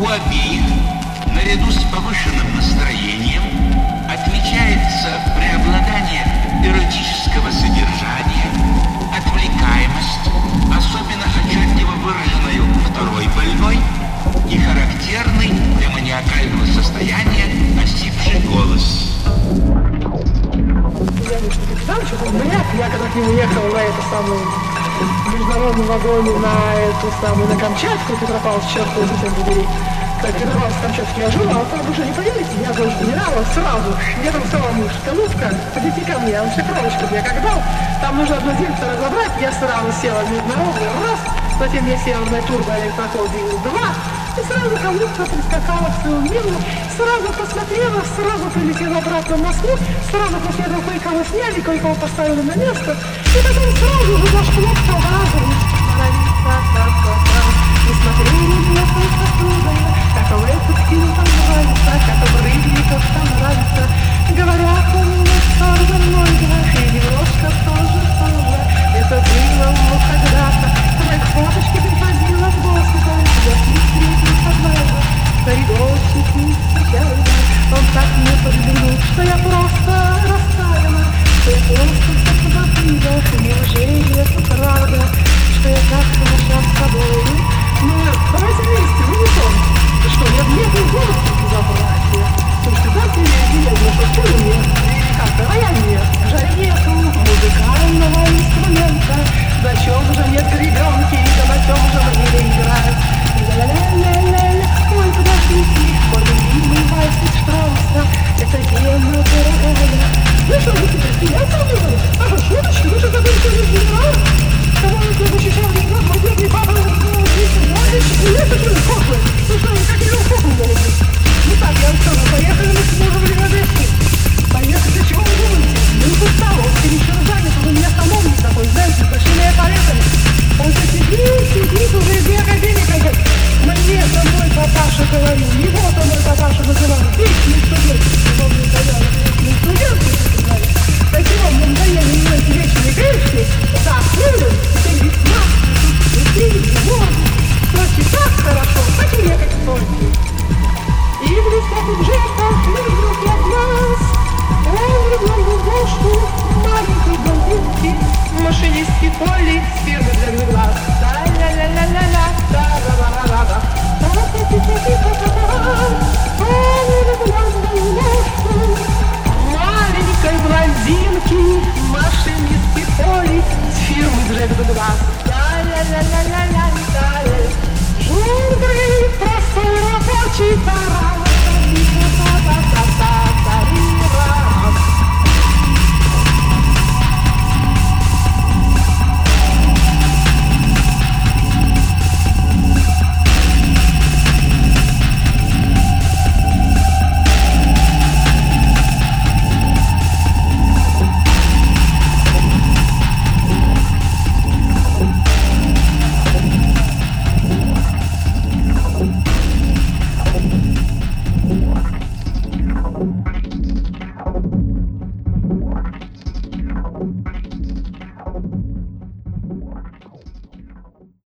У обеих, наряду с повышенным настроением, отмечается преобладание эротического содержания, отвлекаемость, особенно отчетливо выраженная у второй больной, и характерный для маниакального состояния осипший голос. Я когда к нему ехал на эту самую международную вагоне на Камчатку, Петропавловск, черт его совсем побери. Кстати, Петропавловск, Камчатку я жил, а там уже не поверите, я дочь генерала сразу, где там стала муж, Калужка, подойти ко мне, он все кровочку я как дал, там нужно одно дельце разобрать, я сразу села в международный, раз, затем я села на турбоэлектроход ДИЛ-2, и сразу Калужка прискакала в свою милу, сразу посмотрела, сразу прилетела обратно в Москву, сразу после этого кое-кого сняли, кое-кого поставили на место, и потом сразу же зашло сразу. Не смотрели меня только оттуда, как в этот фильм там нравится, как в рыбников там нравится. Говорят, у меня тоже много, и немножко тоже. Это было когда-то, мои фоточки приходила в госпиталь, я с ним встретилась однажды, коридорчик не случайно. Он так мне подмигнул, что я просто растаяла, что я просто так забыла, неужели это правда, что я так хороша с тобой. Ну, давайте вместе, унисон. Ты что, мне эту голос забрать? Слушайте, дайте мне что нет? Как-то, а я нет. Жаль нету музыкального инструмента. На чем же нет гребенки, да на чем же мне играть? Ля-ля-ля-ля-ля, ой, подождите, мой любимый вальс Штрауса, это пена дорогая. Ну что, вы теперь смеяться будете? Ага, шуточки, вы же забыли, что здесь не нравится? Кого вы тут защищали, как мой бедный папа? Ну так, я что, поехали мы с мужем в Лиговецку. Поехали, чего вы думаете? Ну, устал, он еще занят, он у меня сановник такой, знаете, большими поехали. Он все сидит уже из академика, говорит, мне это мой папаша говорил, его то мой папаша называл, вечный студент. Не студент, такие вам надоели ему эти вечные грешки, так, теперь весьма, Стройте так хорошо, так и ехать стойте. И в листах жертвах мы вдруг от нас. Он влюблен в бошку маленькой блондинки, машинистки Поли с фирмы для глаз. Ля-ля-ля-ля-ля-ля, та-ра-ра-ра-ра. Он влюблен в бошку маленькой блондинки, машинистки Поли с фирмы для глаз.